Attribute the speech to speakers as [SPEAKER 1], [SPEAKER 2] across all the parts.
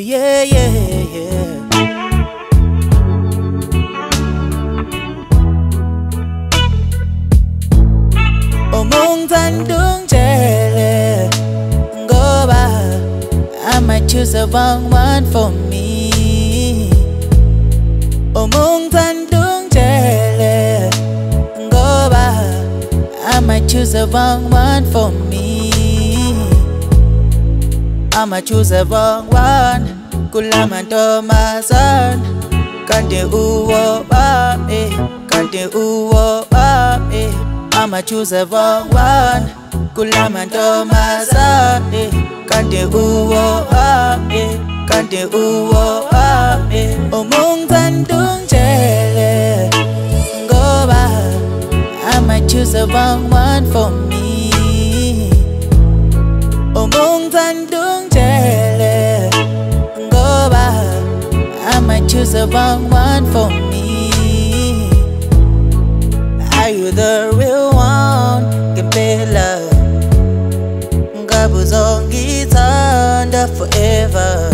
[SPEAKER 1] yeah, yeah, yeah. Omong tandung jele ngoba I might choose the wrong one for me. Omong tandung jele ngoba I might choose the wrong one for me. I might choose the wrong one. Kula mantombazane kanti uwo bami, kanti uwo bami. I'ma choose the wrong one. Kula mantombazane kanti uwo bami, kanti uwo bami. Omong tandung jele ngoba I might choose the wrong one for me. Omong tandung jele ngoba I might choose the wrong one for me. Are you the real one? Ngempela ngabe uzongithanda forever.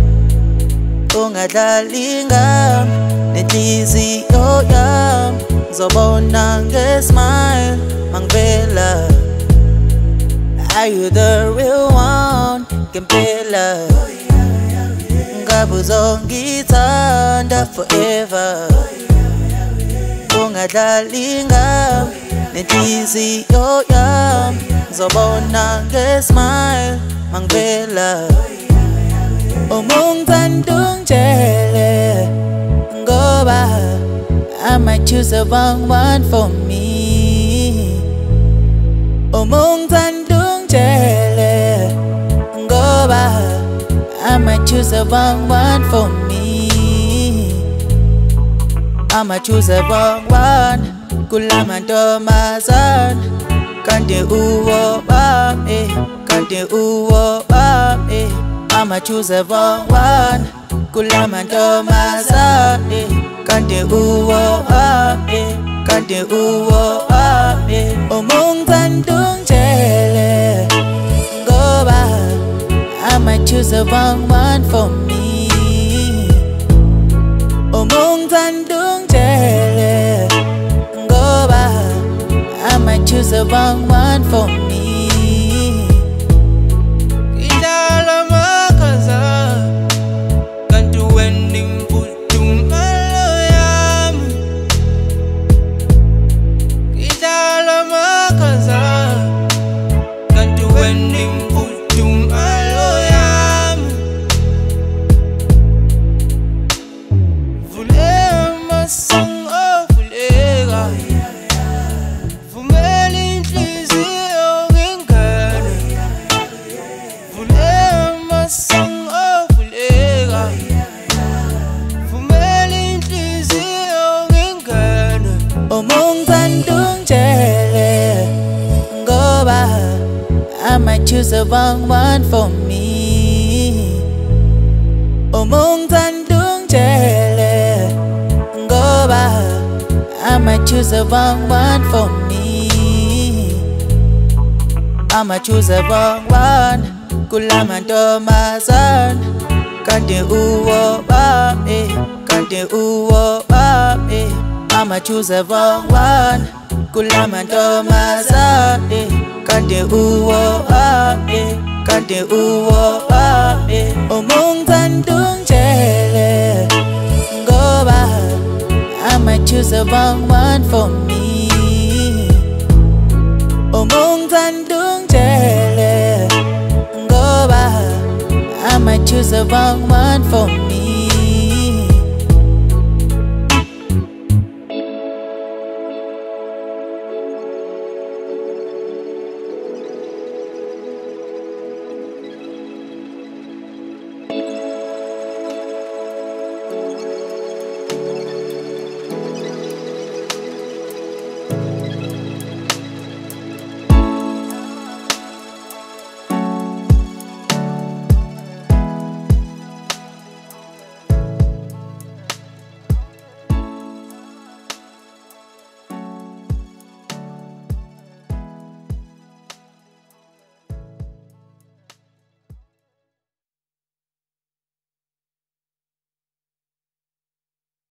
[SPEAKER 1] Ungadlali ngami nenhliziyo yami, ngizobona nge-smile mangivela. Are you the real one? Ngempela ngabe uzongithanda forever. Ungadlali ngami nenhliziyo yami, ngizobona nge-smile mangivela. Omong tandung jele ngoba I might choose the wrong one for me. Omong tandung jele ngoba I might choose the wrong one for me. I'ma choose the wrong one. Kula mantombazane kanti uwo bami, kanti uwo bami. I'ma choose the wrong one. Kula mantombazane kanti uwo bami, kanti uwo bami. Omong tandung jele ngoba I might choose the wrong one for me. Omong tandung jele ngoba I might choose the wrong one for me. Omong tandung jele ngoba I might choose the wrong one for me. Omong tandung jele ngoba I might choose the wrong one for me. I'ma choose the wrong one. Kula mantombazane kanti uwo bami, kanti uwo bami. I'ma choose the wrong one. Kula mantombazane kanti uwo bami, kanti uwo bami. Omong tandung jele ngoba I might choose the wrong one for me. Omong tandung jele ngoba I might choose the wrong one for me.